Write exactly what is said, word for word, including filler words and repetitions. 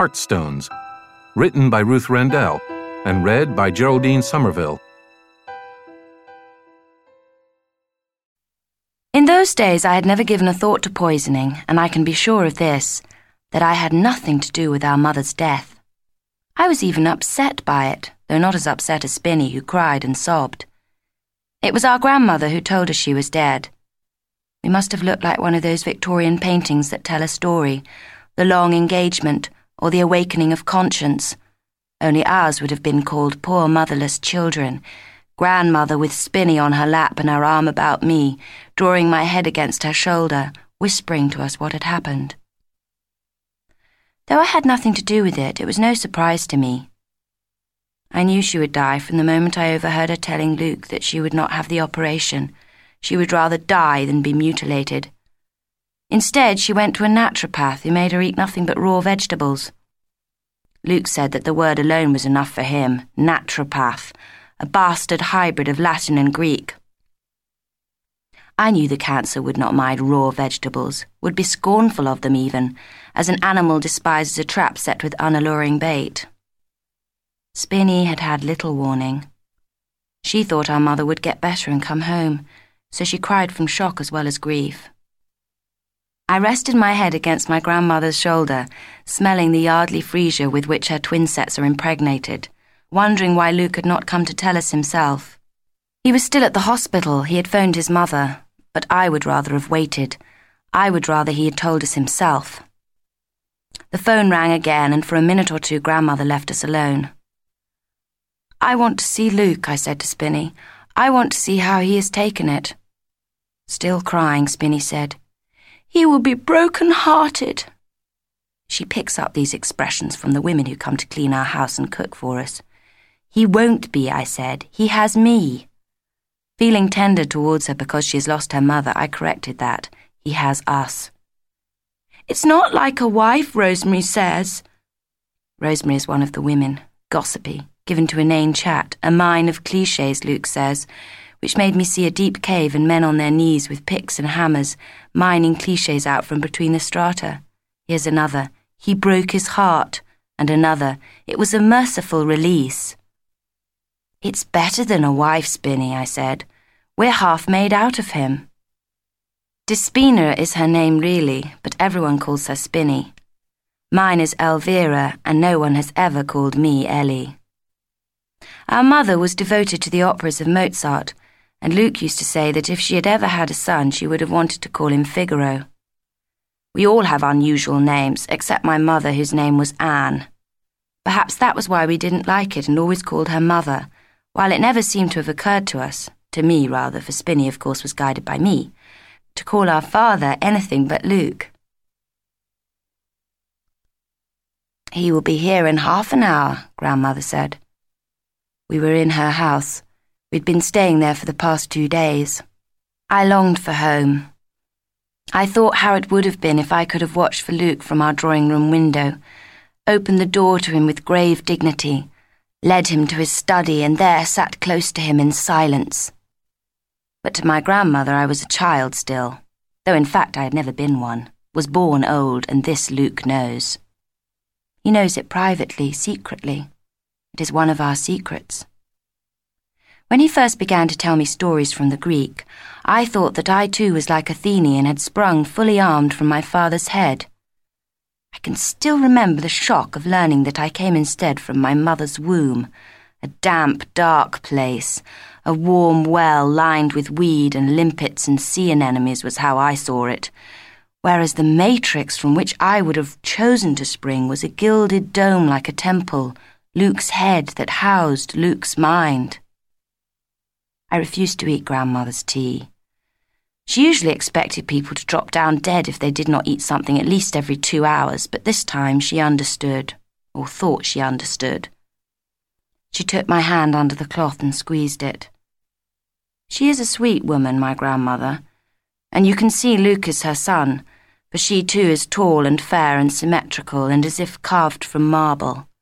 Heartstones, written by Ruth Rendell and read by Geraldine Somerville. In those days I had never given a thought to poisoning, and I can be sure of this, that I had nothing to do with our mother's death. I was even upset by it, though not as upset as Spinny, who cried and sobbed. It was our grandmother who told us she was dead. We must have looked like one of those Victorian paintings that tell a story, the long engagement or the awakening of conscience. Only ours would have been called Poor Motherless Children, grandmother with Spinny on her lap and her arm about me, drawing my head against her shoulder, whispering to us what had happened. Though I had nothing to do with it, it was no surprise to me. I knew she would die from the moment I overheard her telling Luke that she would not have the operation. She would rather die than be mutilated. Instead, she went to a naturopath who made her eat nothing but raw vegetables. Luke said that the word alone was enough for him, naturopath, a bastard hybrid of Latin and Greek. I knew the cancer would not mind raw vegetables, would be scornful of them even, as an animal despises a trap set with unalluring bait. Spinny had had little warning. She thought our mother would get better and come home, so she cried from shock as well as grief. I rested my head against my grandmother's shoulder, smelling the Yardley freesia with which her twin sets are impregnated, wondering why Luke had not come to tell us himself. He was still at the hospital. He had phoned his mother, but I would rather have waited. I would rather he had told us himself. The phone rang again, and for a minute or two grandmother left us alone. "I want to see Luke," I said to Spinny. "I want to see how he has taken it." Still crying, Spinny said, "He will be broken-hearted." She picks up these expressions from the women who come to clean our house and cook for us. "He won't be," I said. "He has me." Feeling tender towards her because she has lost her mother, I corrected that. He has us. "It's not like a wife, Rosemary says." Rosemary is one of the women, gossipy, given to inane chat, a mine of clichés, Luke says, which made me see a deep cave and men on their knees with picks and hammers, mining clichés out from between the strata. Here's another, "He broke his heart," and another, "It was a merciful release." "It's better than a wife, Spinny," I said. "We're half made out of him." Despina is her name really, but everyone calls her Spinny. Mine is Elvira, and no one has ever called me Ellie. Our mother was devoted to the operas of Mozart, and Luke used to say that if she had ever had a son, she would have wanted to call him Figaro. We all have unusual names, except my mother, whose name was Anne. Perhaps that was why we didn't like it and always called her Mother, while it never seemed to have occurred to us, to me rather, for Spinny of course was guided by me, to call our father anything but Luke. "He will be here in half an hour," grandmother said. We were in her house. We'd been staying there for the past two days. I longed for home. I thought how it would have been if I could have watched for Luke from our drawing-room window, opened the door to him with grave dignity, led him to his study, and there sat close to him in silence. But to my grandmother I was a child still, though in fact I had never been one, was born old, and this Luke knows. He knows it privately, secretly. It is one of our secrets. When he first began to tell me stories from the Greek, I thought that I too was like Athene and had sprung fully armed from my father's head. I can still remember the shock of learning that I came instead from my mother's womb, a damp, dark place, a warm well lined with weed and limpets and sea anemones was how I saw it, whereas the matrix from which I would have chosen to spring was a gilded dome like a temple, Luke's head that housed Luke's mind. I refused to eat grandmother's tea. She usually expected people to drop down dead if they did not eat something at least every two hours, but this time she understood, or thought she understood. She took my hand under the cloth and squeezed it. She is a sweet woman, my grandmother, and you can see Luke is her son, for she too is tall and fair and symmetrical and as if carved from marble.